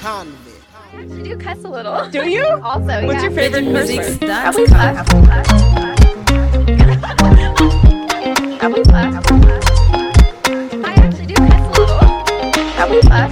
Convict. I actually do cuss a little. Do you? Also, What's yeah. your favorite curse word? Probably fuck. Probably fuck. I actually do cuss a little. Probably fuck.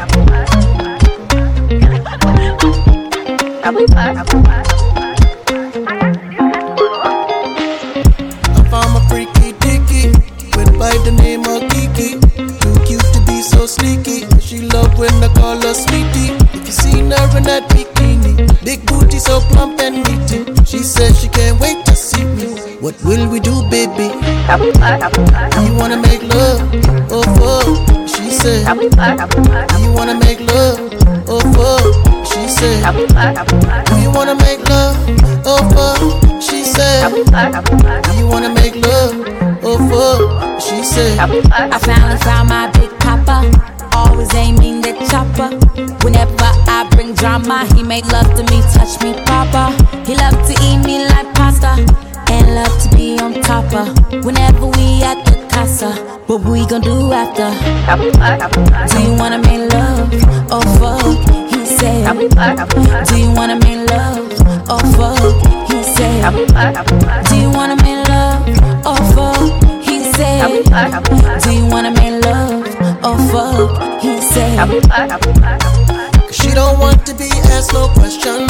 Probably fuck. I actually do cuss a little. I found my freaky dicky, went by the name of Kiki. Too cute to be so sneaky. She love when I call her sweetie. If you seen her in that bikini, big booty so plump and meaty. She says she can't wait to see me. What will we do, baby? Probably fuck. You wanna make love? Oh fuck. She said. Probably fuck. You wanna make love? Oh fuck. She said. Probably fuck. You wanna make love? Oh fuck. She said. Probably fuck. You wanna make love? Oh fuck. She said. Probably fuck. I finally found my big papa, always aiming the chopper. Whenever I bring drama, he make love to me, touch me proper. He love to eat me like pasta, and love to be on top of. Whenever we at the casa, what we gon' do after? Probably fuck. Do you wanna make love? Oh fuck, he said. Probably fuck. Do you wanna make love? Oh fuck, he said. Probably fuck. Do you wanna make love? Oh fuck, he said. Do you wanna make love? Oh fuck, he said. Probably fuck. She don't want to be asked no questions.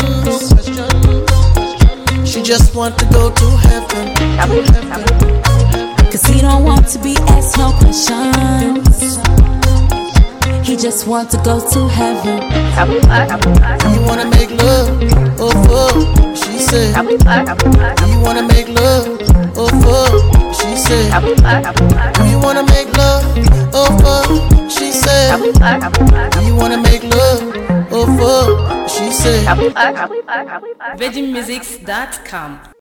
She just want to go to heaven. Cause he don't want to be asked no questions. He just want to go to heaven. Probably fuck. You wanna make love? Oh fuck. She said. Probably fuck. You wanna make love? Oh fuck. She said. Probably fuck. You wanna make love? Oh fuck. She said. Probably fuck. You wanna make love? Oh fuck. She said. Probably fuck. VeggieMusics.com